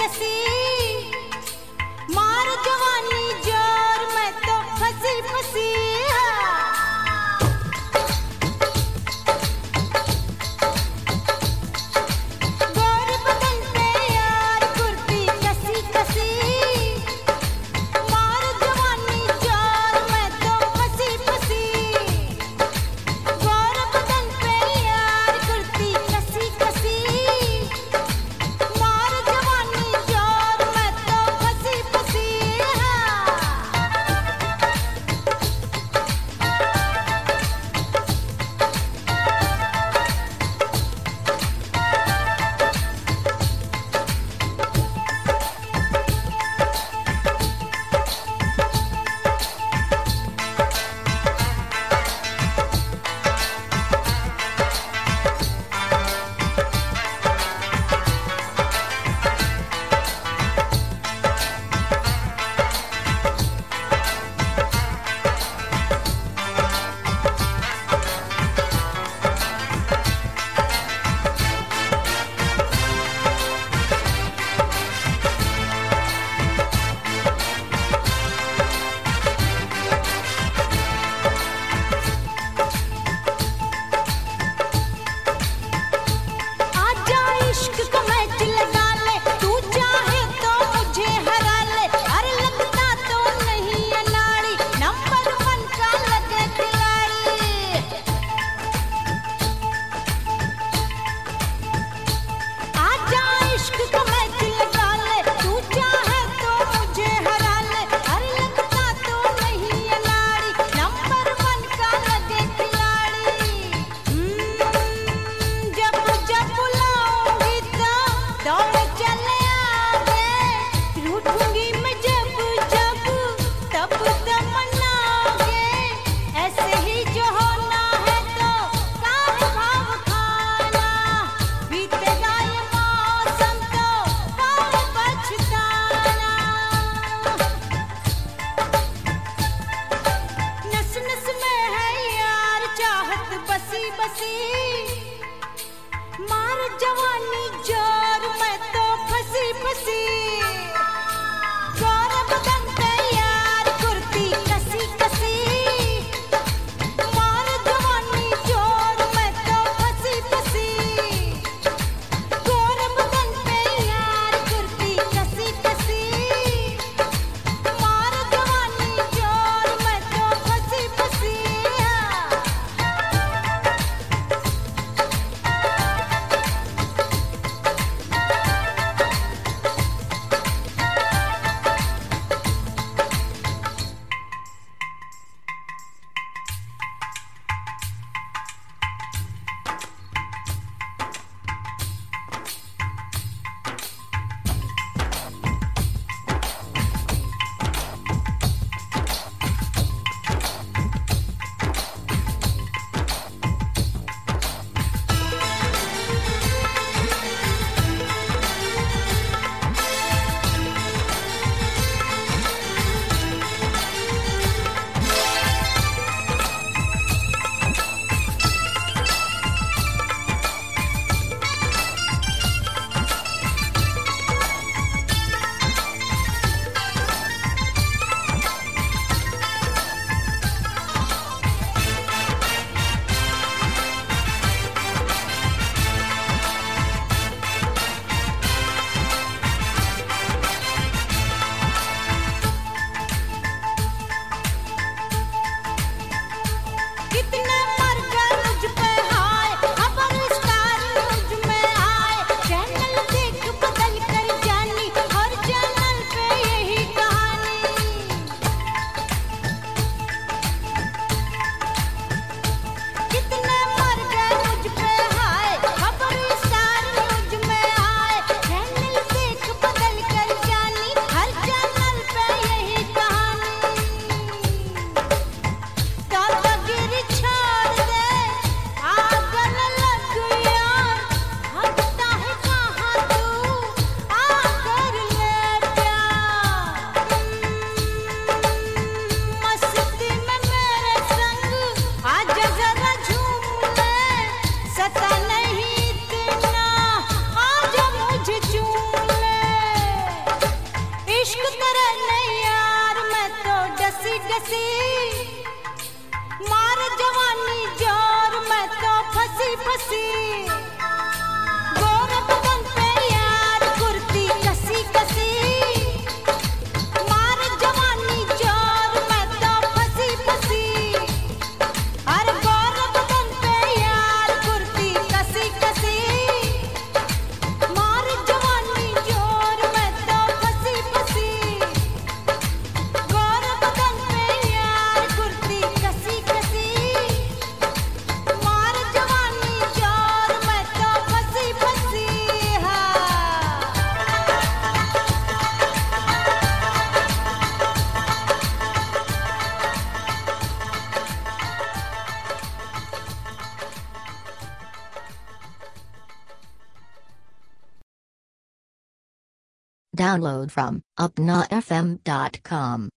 कसी मार जवानी जोर मैं तो फंसी फंसी गोर बदन पे यार कुर्ती कसी कसी मार जवानी जोर मैं तो फंसी फंसी गोर बदन पे यार कुर्ती कसी कसी मार जवानी जोर मैं तो फंसी फंसी आजा इश्क को मैच लगा ले तू चाहे तो मुझे हरा ले अरे लगता तो नहीं अनाड़ी नंबर 1 का लगे खिलाड़ी आजा इश्क को मैच लगा ले तू चाहे तो मुझे हरा ले अरे लगता तो नहीं अनाड़ी नंबर 1 का लगे खिलाड़ी जब जब बुलाऊंगी तो दौड़ चले आगे रूठूंगी मैं जब जब तब तमन्नाओगे ऐसे ही जो होना है तो काम भाव खाना बीतेगा ये मौसम तो काम पछताना नस नस में है यार चाहत बसी बसी मार जवानी जोर मैं तो फंसी फंसी गोर बदन पे यार कुर्ती कसी कसी मार जवानी जोर मैं तो फंसी फंसी गोर बदन पे यार कुर्ती कसी कसी मार जवानी जोर मैं तो फंसी फंसी Download from upnafm.com.